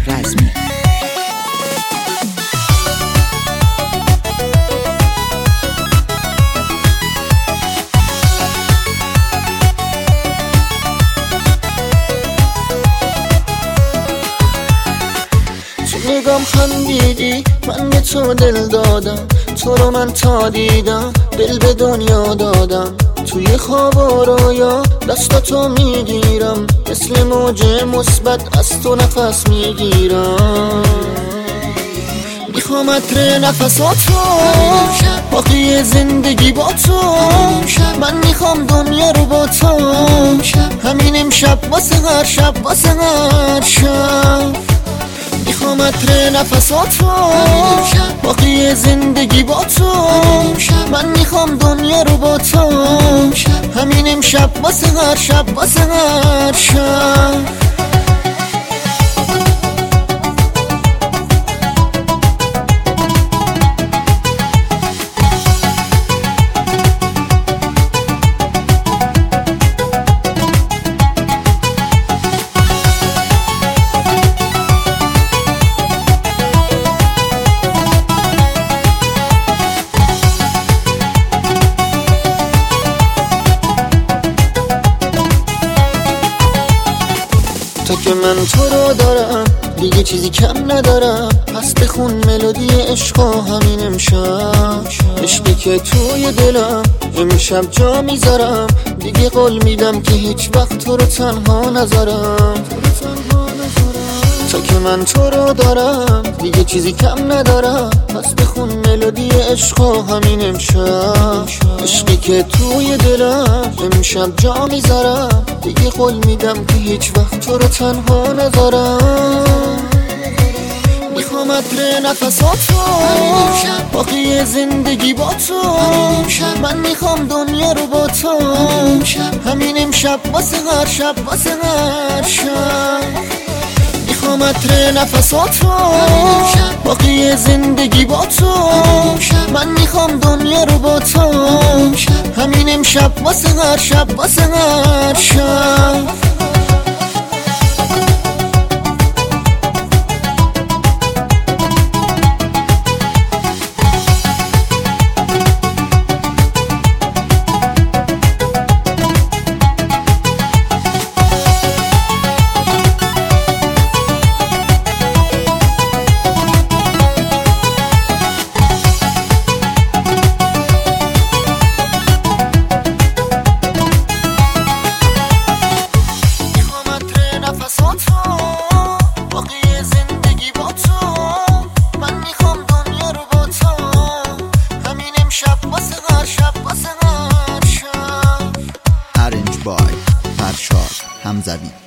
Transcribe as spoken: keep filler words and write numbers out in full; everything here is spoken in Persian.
رزمی. نگام خندیدی، من به تو دل دادم، تو رو من تا دیدم دل به دنیا دادم. توی خواب و رویا دستاتو میگیرم، مثل موج مثبت از تو نفس میگیرم. میخوام عطر نفساتو، باقی زندگی با تو. من میخوام دنیا رو با تو، همین امشب واسه هر شب، واسه هر شب. میخوام عطر نفساتو، باقی زندگی با تو. من میخوام دنیا رو با تو، همین امشب واسه هر شب، واسه هر شب. تا که من تو رو دارم دیگه چیزی کم ندارم، پس بخون ملودی عشق و همین امشب. عشقی که توی دلم امشب جا میذارم، دیگه قول میدم که هیچ وقت تو رو تنها نذارم. تا که من تو رو دارم دیگه چیزی کم ندارم، پس بخون ملودی عشق و همین امشب. عشقی که توی دلم امشب جا میذارم، دیگه قول میدم که هیچ وقت تو رو تنها نذارم. میخوام عطر نفساتو، باقی زندگی با تو. من میخوام دنیا رو با تو، همین امشب واسه هر شب، واسه هر شب. میخوام عطر نفساتو، باقی زندگی با تو. من میخوام دنیا رو با تو، همین امشب واسه هر شب، واسه هر شب. باقی زندگی با تو. من میخوام دنیا رو با تو، همین امشب واسه هر شب، واسه هر شب. ارنج بای فرشاد حمزوی.